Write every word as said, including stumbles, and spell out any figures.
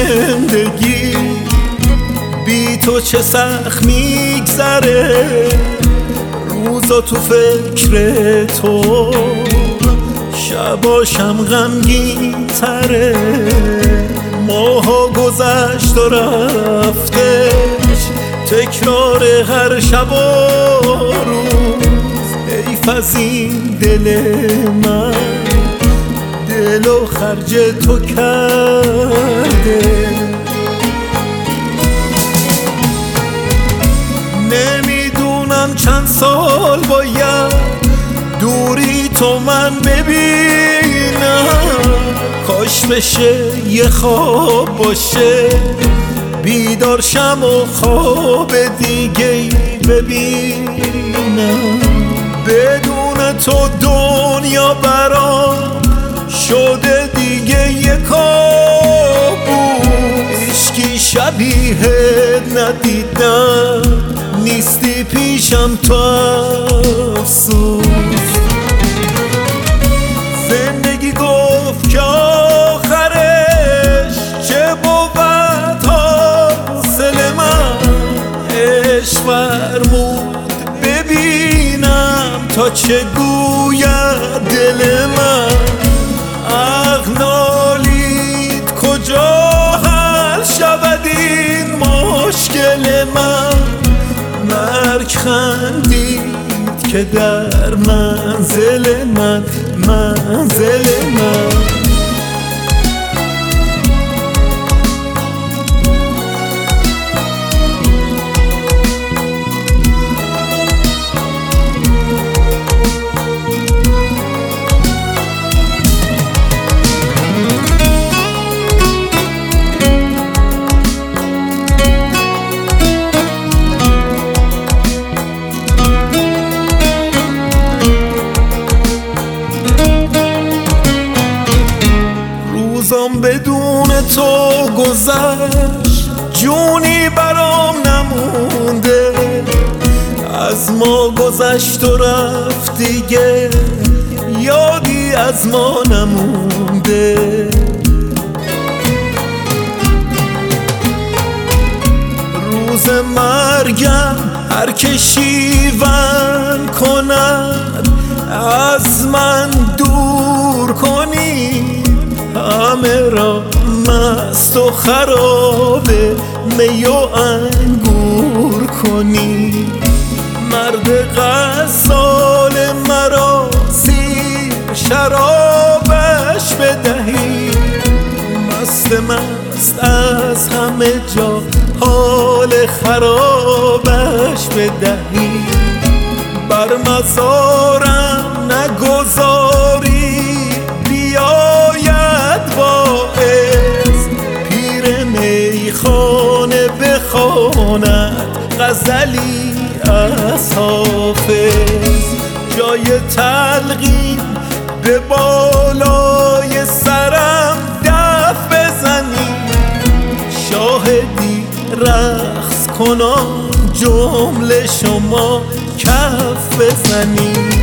زندگی بی تو چه سخت میگذره، روزا تو فکر تو شباشم غمگین تره. ماها گذشت و رفتش تکرار هر شب و روز، حیف از این دل من دل و خرج تو کرده. نمیدونم چند سال باید دوری تو من ببینم، کاش بشه یه خواب باشه بیدار شم و خواب دیگه ببینم. بدون تو دنیا برام شده دیگه یه کابوس، هیچکی شبیهت ندیدم نیستی پیشم تو افسوس. زندگی گفت که آخرش چه بود حاصل من، عشق فرمود ببینم تا چه گوید دل من. اغنالید کجا حل شود این مشکل من، مرگ خندید که در منزل من منزل من. روزام بدون تو گذشت جونی برام نمونده، از ما گذشت و رفت دیگه یادی از ما نمونده. روز مرگم هر که شیون کند از من دور کنی، همه را مست و خرابه می و انگور کنی. مرد غزال مرا سیر شرابش بدهی، مست مست از همه جا حال خرابش بدهی. بر مزارم نگذاری بیاید باعث، پیر میخانه بخواند غزلی از حافظ. جای تلقین به بالای سرم دف بزنی، شاهدی رقص کنان جمله شما کف بزنی.